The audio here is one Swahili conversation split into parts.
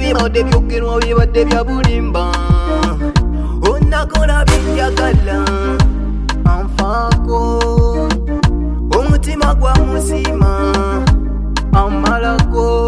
bibadde byogerwa bibadde bya bulimba onakola byenjagala anfaako omutima gwa musima amalako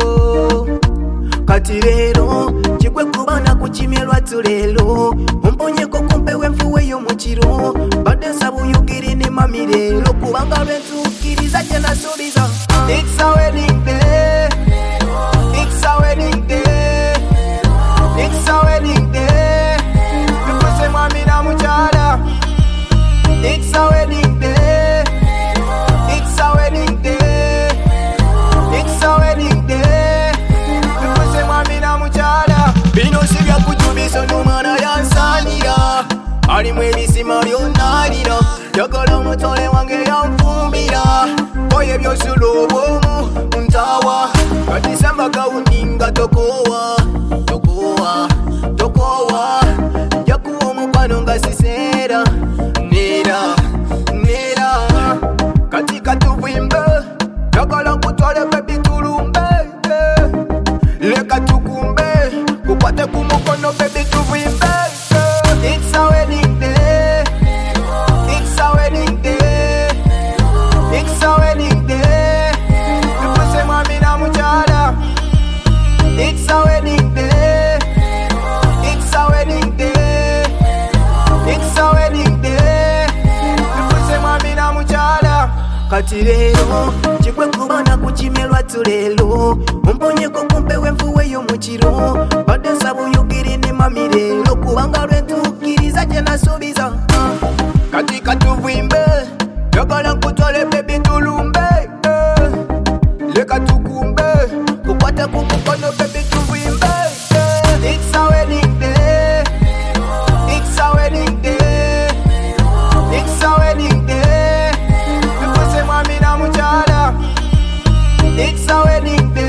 kati leero kigwe kubana kukimye lwatu leero omponyeko kumpewe nfuweyo mu kiro badde nsaba oyogere ne mami leero kubanga lwentuukiriza gye nasuubiza. It's a wedding day, it's a wedding day, it's a wedding day, tukuse mwami na mukyala. It's a wedding day, it's a wedding day, it's a wedding day, tukuse mwami na mukyala. Bino si bya kujubiza n'omwana yansanira alimu ebisima byonnalira njagala omutole wange yanfumbira oye byosula obwomu ntawa kati samba kawuninga tokowa tokowa tokowa njakuwa omukwano nga siseera nera nera kati katuvimbe njagala nkutwale bebi tulumbe leka tukumbe kukwate ku mukono bebi tuvimbe. It's a wedding day, it's a wedding day, it's a wedding day, tukuse mwami na mukyala. It's a wedding day, it's a wedding day, it's a wedding day, tukuse mwami na mukyala. Kati leero kigwe kubana kukimye lwatu leero omponyeko kumpewe nfuweyo mu kiro badde nsaba oyogere ne mami leero kubanga lwentuukiriza gye nasuubiza. Kati katuvimbe njagala nkutwale bebi tulumbe leka tukumbe kukwate ku mukono bebi tuvimbe. It's a wedding day, it's a wedding day, it's a wedding day, tukuse mwami na mukyala. It's a wedding day.